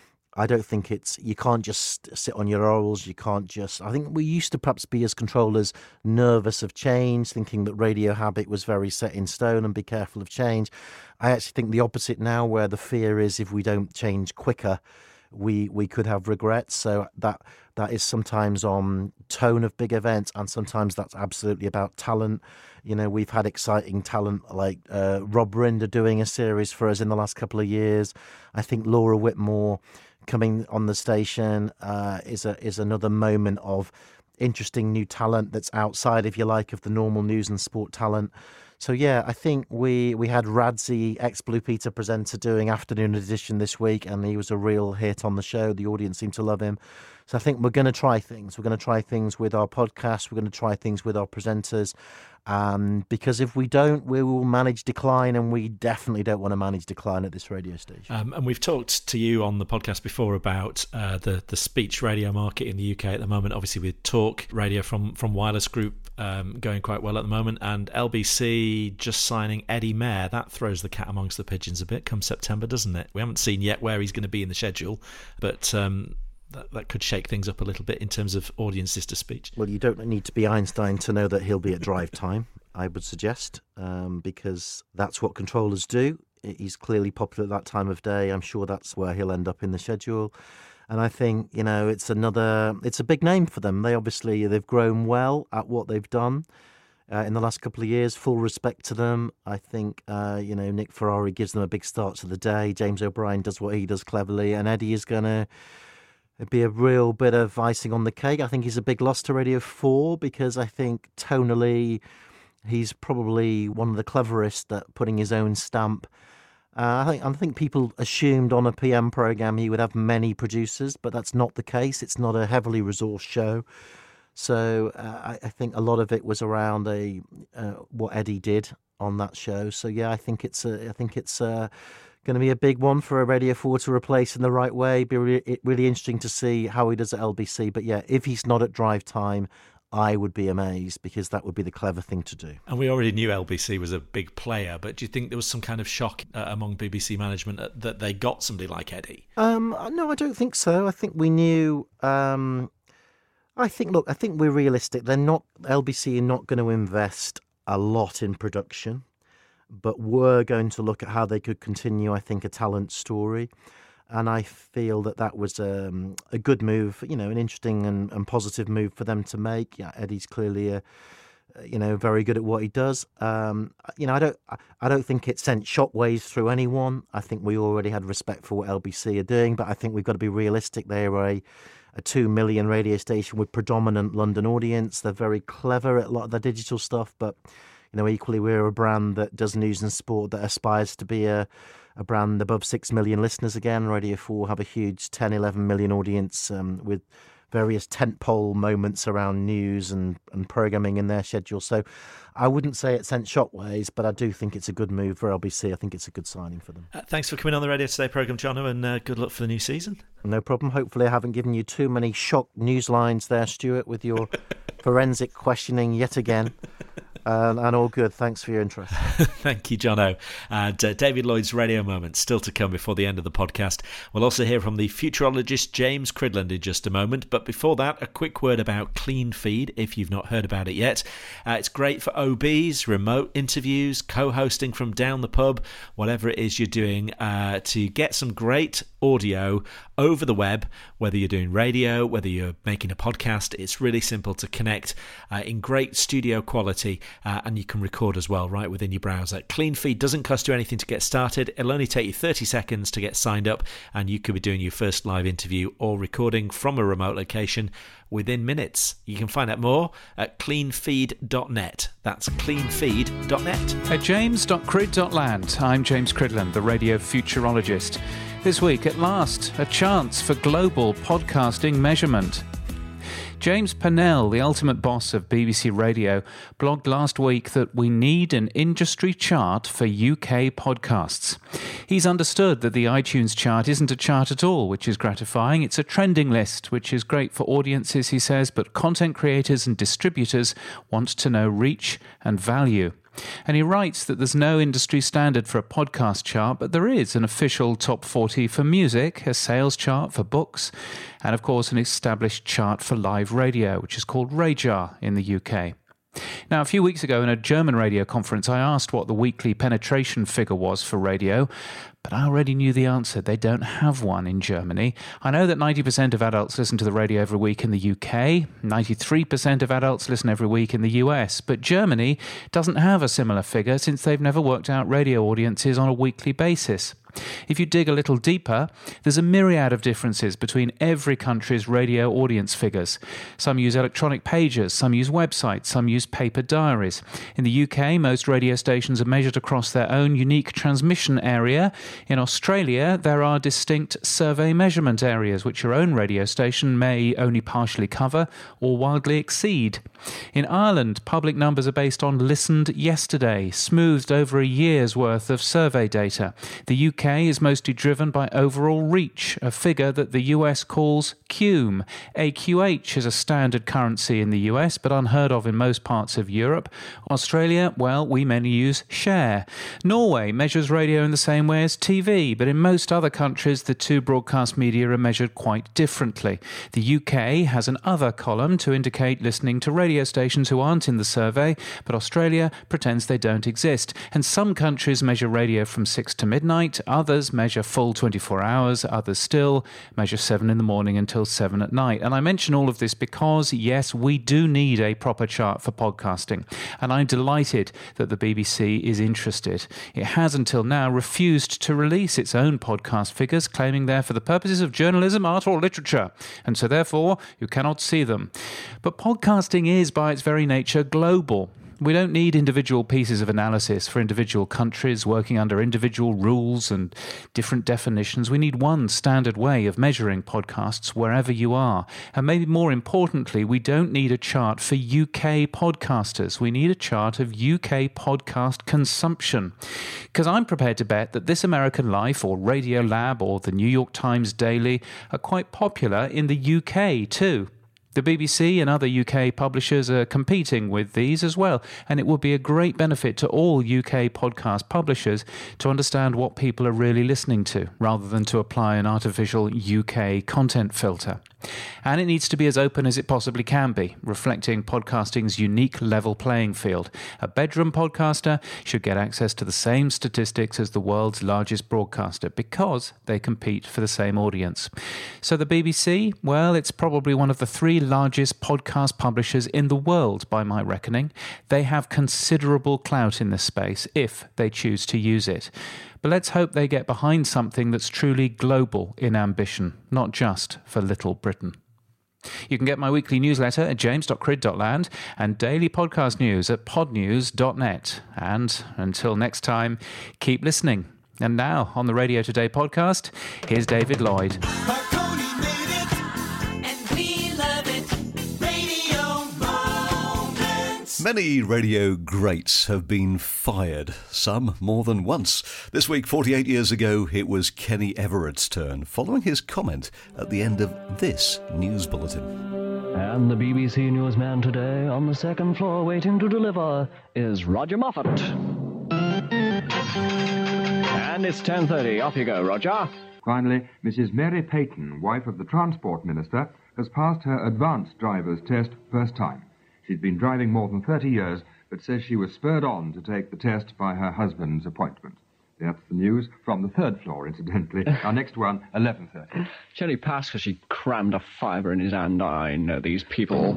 I don't think it's, you can't just sit on your laurels, you can't just, I think we used to perhaps be as controllers nervous of change, thinking that radio habit was very set in stone and be careful of change. I actually think the opposite now, where the fear is if we don't change quicker, we we could have regrets. So that that is sometimes on tone of big events, and sometimes that's absolutely about talent. You know, we've had exciting talent like uh, Rob Rinder doing a series for us in the last couple of years. I think Laura Whitmore coming on the station uh, is a is another moment of interesting new talent that's outside, if you like, of the normal news and sport talent. So yeah, I think we we had Radzi, ex-Blue Peter presenter, doing Afternoon Edition this week, and he was a real hit on the show. The audience seemed to love him. So I think we're going to try things. We're going to try things with our podcast. We're going to try things with our presenters. Um, because if we don't, we will manage decline, and we definitely don't want to manage decline at this radio station. Um, and we've talked to you on the podcast before about uh, the the speech radio market in the U K at the moment. Obviously, with Talk Radio from from Wireless Group um, going quite well at the moment, and L B C just signing Eddie Mair. That throws the cat amongst the pigeons a bit come September, doesn't it? We haven't seen yet where he's going to be in the schedule, but um, that, that could shake things up a little bit in terms of audiences to speech. Well, you don't need to be Einstein to know that he'll be at drive time, I would suggest, um, because that's what controllers do. He's clearly popular at that time of day. I'm sure that's where he'll end up in the schedule. And I think, you know, it's another, it's a big name for them. They obviously, they've grown well at what they've done uh, in the last couple of years. Full respect to them. I think, uh, you know, Nick Ferrari gives them a big start to the day. James O'Brien does what he does cleverly. And Eddie is going to be a real bit of icing on the cake. I think he's a big loss to Radio four because I think tonally he's probably one of the cleverest at putting his own stamp. Uh, I think I think people assumed on a P M programme he would have many producers, but that's not the case. It's not a heavily resourced show. So uh, I, I think a lot of it was around a uh, what Eddie did on that show. So yeah, I think it's a, I think it's a, going to be a big one for a Radio four to replace in the right way. Be re- really interesting to see how he does at L B C. But yeah, if he's not at drive time, I would be amazed, because that would be the clever thing to do. And we already knew L B C was a big player, but do you think there was some kind of shock uh, among B B C management that they got somebody like Eddie? Um, no, I don't think so. I think we knew. Um, I think, look, I think we're realistic. They're not, L B C are not going to invest a lot in production, but we're going to look at how they could continue, I think, a talent story. And I feel that that was um, a good move, you know, an interesting and, and positive move for them to make. Yeah, Eddie's clearly, a, you know, very good at what he does. Um, you know, I don't, I don't think it sent shockwaves through anyone. I think we already had respect for what L B C are doing, but I think we've got to be realistic. They are a, a two million radio station with predominant London audience. They're very clever at a lot of their digital stuff, but you know, equally we're a brand that does news and sport that aspires to be a a brand above six million listeners again. Radio four have a huge ten, eleven million audience um, with various tentpole moments around news and, and programming in their schedule. So I wouldn't say it sent shockwaves, but I do think it's a good move for L B C. I think it's a good signing for them. Uh, thanks for coming on the Radio Today programme, Jono, and uh, good luck for the new season. No problem. Hopefully I haven't given you too many shock news lines there, Stuart, with your forensic questioning yet again. Uh, and all good. Thanks for your interest. Thank you, Jono. And uh, David Lloyd's Radio Moment still to come before the end of the podcast. We'll also hear from the futurologist James Cridland in just a moment. But before that, a quick word about Clean Feed, if you've not heard about it yet. Uh, it's great for O Bs, remote interviews, co-hosting from down the pub, whatever it is you're doing, uh, to get some great audio over the web, whether you're doing radio, whether you're making a podcast. It's really simple to connect uh, in great studio quality, uh, and you can record as well right within your browser. Clean Feed doesn't cost you anything to get started. It'll only take you thirty seconds to get signed up, and you could be doing your first live interview or recording from a remote location within minutes. You can find out more at clean feed dot net. That's clean feed dot net. At james dot crid dot land, I'm James Cridland, the radio futurologist. This week, at last, a chance for global podcasting measurement. James Pennell, the ultimate boss of B B C Radio, blogged last week that we need an industry chart for U K podcasts. He's understood that the iTunes chart isn't a chart at all, which is gratifying. It's a trending list, which is great for audiences, he says, but content creators and distributors want to know reach and value. And he writes that there's no industry standard for a podcast chart, but there is an official top forty for music, a sales chart for books, and of course an established chart for live radio, which is called RAJAR in the U K. Now, a few weeks ago in a German radio conference, I asked what the weekly penetration figure was for radio, but I already knew the answer. They don't have one in Germany. I know that ninety percent of adults listen to the radio every week in the U K, ninety-three percent of adults listen every week in the U S, but Germany doesn't have a similar figure since they've never worked out radio audiences on a weekly basis. If you dig a little deeper, there's a myriad of differences between every country's radio audience figures. Some use electronic pages, some use websites, some use paper diaries. In the U K, most radio stations are measured across their own unique transmission area. In Australia, there are distinct survey measurement areas, which your own radio station may only partially cover or wildly exceed. In Ireland, public numbers are based on listened yesterday, smoothed over a year's worth of survey data. The U K is mostly driven by overall reach, a figure that the U S calls C U M. A Q H is a standard currency in the U S, but unheard of in most parts of Europe. Australia, well, we mainly use share. Norway measures radio in the same way as T V, but in most other countries, the two broadcast media are measured quite differently. The U K has an other column to indicate listening to radio stations who aren't in the survey, but Australia pretends they don't exist. And some countries measure radio from six to midnight, others measure full twenty-four hours, others still measure seven in the morning until seven at night. And I mention all of this because, yes, we do need a proper chart for podcasting. And I'm delighted that the B B C is interested. It has until now refused to release its own podcast figures, claiming they're for the purposes of journalism, art or literature, and so therefore you cannot see them. But podcasting is, by its very nature, global. We don't need individual pieces of analysis for individual countries working under individual rules and different definitions. We need one standard way of measuring podcasts wherever you are. And maybe more importantly, we don't need a chart for U K podcasters. We need a chart of U K podcast consumption. Because I'm prepared to bet that This American Life or Radio Lab or the New York Times Daily are quite popular in the U K too. The B B C and other U K publishers are competing with these as well, and it would be a great benefit to all U K podcast publishers to understand what people are really listening to, rather than to apply an artificial U K content filter. And it needs to be as open as it possibly can be, reflecting podcasting's unique level playing field. A bedroom podcaster should get access to the same statistics as the world's largest broadcaster because they compete for the same audience. So the B B C, well, it's probably one of the three largest podcast publishers in the world by my reckoning. They have considerable clout in this space if they choose to use it. But let's hope they get behind something that's truly global in ambition, not just for Little Britain. You can get my weekly newsletter at james dot crid dot land and daily podcast news at podnews dot net. And until next time, keep listening. And now, on the Radio Today podcast, here's David Lloyd. Many radio greats have been fired, some more than once. This week, forty-eight years ago, it was Kenny Everett's turn, following his comment at the end of this news bulletin. And the B B C newsman today on the second floor waiting to deliver is Roger Moffat. And it's ten thirty. Off you go, Roger. Finally, Missus Mary Peyton, wife of the Transport Minister, has passed her advanced driver's test first time. She's been driving more than thirty years, but says she was spurred on to take the test by her husband's appointment. That's the news from the third floor, incidentally. Our next one, eleven thirty. She only passed because she crammed a fiver in his hand. I know these people.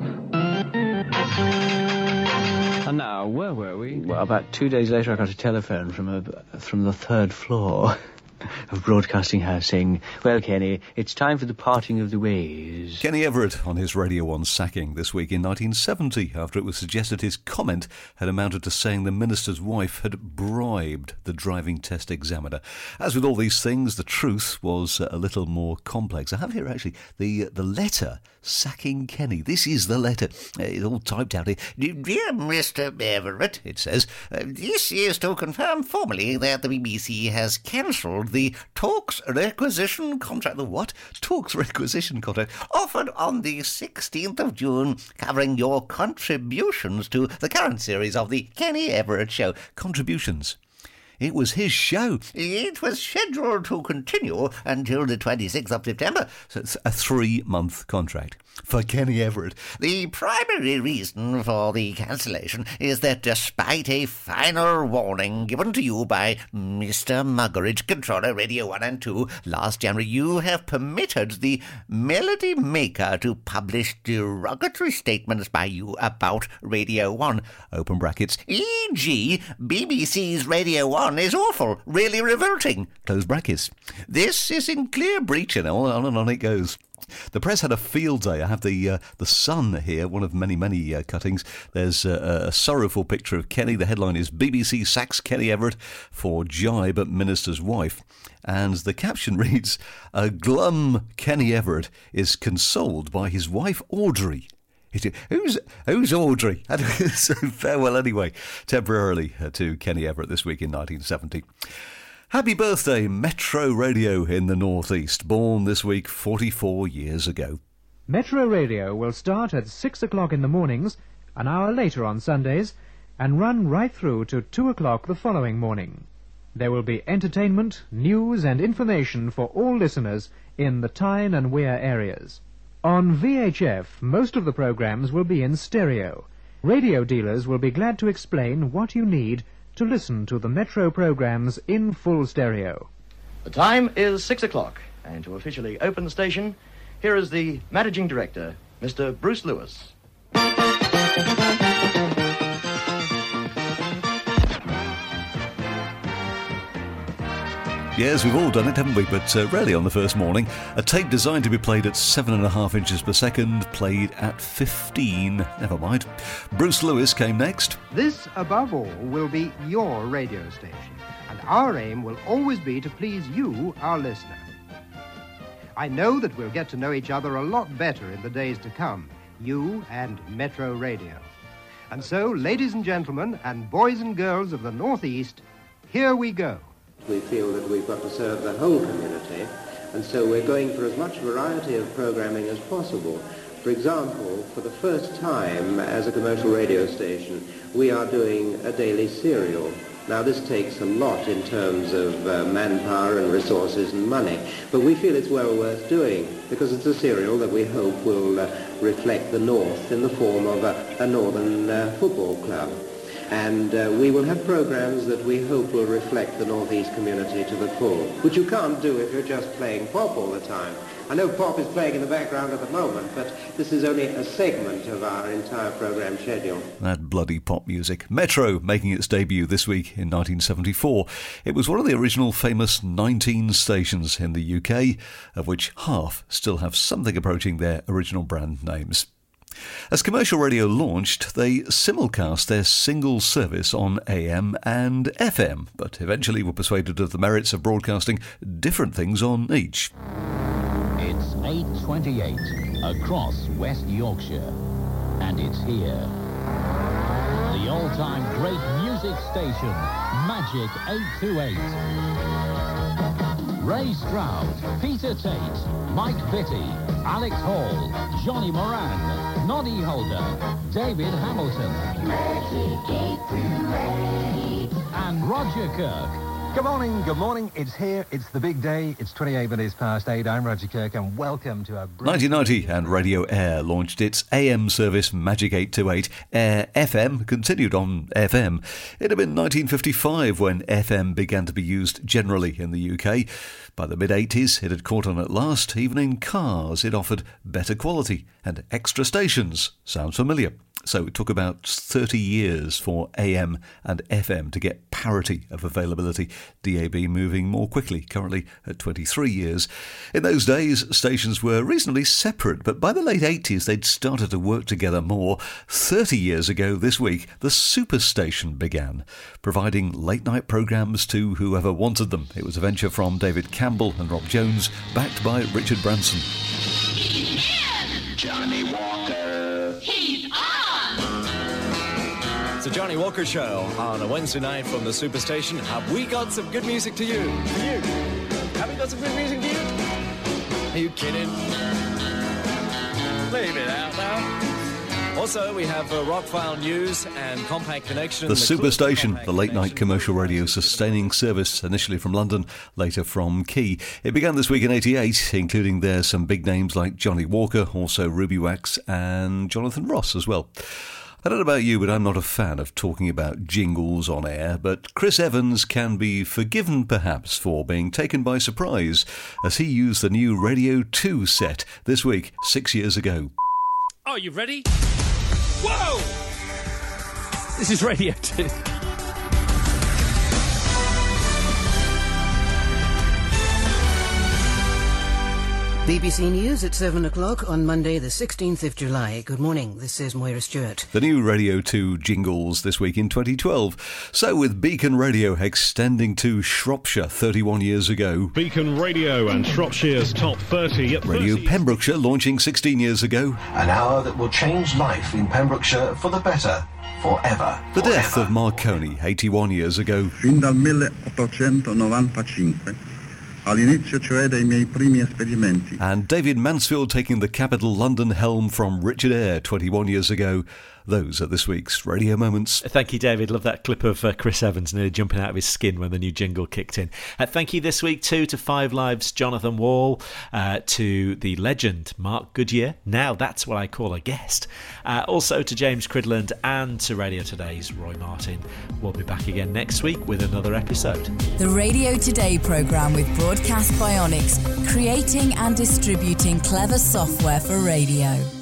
And now, where were we? Well, about two days later, I got a telephone from a, from the third floor of Broadcasting House saying, well, Kenny, it's time for the parting of the ways. Kenny Everett on his Radio one sacking this week in nineteen seventy, after it was suggested his comment had amounted to saying the minister's wife had bribed the driving test examiner. As with all these things, the truth was a little more complex. I have here actually the the letter sacking Kenny. This is the letter. It's all typed out here. Dear Mister Everett, it says, uh, this is to confirm formally that the B B C has cancelled the Talks Requisition Contract. The what? Talks Requisition Contract. Offered on the sixteenth of June, covering your contributions to the current series of the Kenny Everett Show. Contributions. It was his show. It was scheduled to continue until the twenty-sixth of September. So it's a three-month contract for Kenny Everett. The primary reason for the cancellation is that despite a final warning given to you by Mister Muggeridge, controller Radio one and two, last January, you have permitted the Melody Maker to publish derogatory statements by you about Radio one. Open brackets. for example, B B C's Radio one is awful, really revolting. Close brackets. This is in clear breach, And on and on it goes. The press had a field day. I have the uh, the Sun here, one of many, many uh, cuttings. There's uh, a sorrowful picture of Kenny. The headline is B B C sacks Kenny Everett for jibe at Minister's wife. And the caption reads, a glum Kenny Everett is consoled by his wife Audrey. Who's who's Audrey? So farewell anyway, temporarily uh, to Kenny Everett this week in nineteen seventy. Happy birthday, Metro Radio in the Northeast, born this week forty-four years ago. Metro Radio will start at six o'clock in the mornings, an hour later on Sundays, and run right through to two o'clock the following morning. There will be entertainment, news and information for all listeners in the Tyne and Wear areas. On V H F, most of the programs will be in stereo. Radio dealers will be glad to explain what you need to listen to the Metro programs in full stereo. The time is six o'clock, and to officially open the station, here is the Managing Director, Mister Bruce Lewis. Yes, we've all done it, haven't we? But uh, rarely on the first morning. A tape designed to be played at seven and a half inches per second, played at fifteen. Never mind. Bruce Lewis came next. This, above all, will be your radio station, and our aim will always be to please you, our listener. I know that we'll get to know each other a lot better in the days to come, you and Metro Radio. And so, ladies and gentlemen, and boys and girls of the Northeast, here we go. We feel that we've got to serve the whole community, and so we're going for as much variety of programming as possible. For example, for the first time as a commercial radio station, we are doing a daily serial. Now, this takes a lot in terms of uh, manpower and resources and money, but we feel it's well worth doing because it's a serial that we hope will uh, reflect the North in the form of a, a northern uh, football club. And uh, we will have programs that we hope will reflect the Northeast community to the full, which you can't do if you're just playing pop all the time. I know pop is playing in the background at the moment, but this is only a segment of our entire program schedule. That bloody pop music. Metro making its debut this week in nineteen seventy-four. It was one of the original famous nineteen stations in the U K, of which half still have something approaching their original brand names. As commercial radio launched, they simulcast their single service on A M and F M, but eventually were persuaded of the merits of broadcasting different things on each. It's eight twenty-eight across West Yorkshire, and it's here. The all-time great music station, Magic eight two eight. Ray Stroud, Peter Tate, Mike Vitti, Alex Hall, Johnny Moran, Noddy Holder, David Hamilton, and Roger Kirk. Good morning, good morning. It's here, it's the big day, it's twenty-eight minutes past eight. I'm Roger Kirk, and welcome to our... nineteen ninety, and Radio Air launched its A M service Magic eight two eight. Air F M continued on F M. It had been nineteen fifty-five when F M began to be used generally in the U K. By the mid-eighties, it had caught on at last. Even in cars, it offered better quality and extra stations. Sounds familiar? So it took about thirty years for A M and F M to get parity of availability, D A B moving more quickly, currently at twenty-three years. In those days, stations were reasonably separate, but by the late eighties, they'd started to work together more. thirty years ago this week, the Superstation began, providing late-night programmes to whoever wanted them. It was a venture from David Campbell and Rob Jones, backed by Richard Branson. Johnny Walker. He's on! It's the Johnny Walker Show on a Wednesday night from the Superstation. Have we got some good music to you? For you? Have we got some good music to you? Are you kidding? Leave it out now. Also, we have uh, Rockfile News and Compact Connection. The Superstation, the late-night commercial radio sustaining service, initially from London, later from Key. It began this week in eighty-eight, including there some big names like Johnny Walker, also Ruby Wax and Jonathan Ross as well. I don't know about you, but I'm not a fan of talking about jingles on air, but Chris Evans can be forgiven perhaps for being taken by surprise as he used the new Radio two set this week, six years ago. Are you ready? Whoa! This is Radio two. B B C News at seven o'clock on Monday the sixteenth of July. Good morning, this is Moira Stewart. The new Radio two jingles this week in twenty twelve. So with Beacon Radio extending to Shropshire thirty-one years ago. Beacon Radio and Shropshire's top thirty. At Radio thirty. Pembrokeshire launching sixteen years ago. An hour that will change life in Pembrokeshire for the better. Forever. The death of Marconi eighty-one years ago. Fin dal milleottocentonovantacinque. All'inizio cioè dei miei primi esperimenti. And David Mansfield taking the Capital London helm from Richard Eyre twenty-one years ago. Those are this week's Radio Moments. Thank you, David. Love that clip of uh, Chris Evans nearly jumping out of his skin when the new jingle kicked in. Uh, thank you this week, too, to Five Live's Jonathan Wall, uh, to the legend Mark Goodyear. Now that's what I call a guest. Uh, also to James Cridland and to Radio Today's Roy Martin. We'll be back again next week with another episode. The Radio Today programme with Broadcast Bionics, creating and distributing clever software for radio.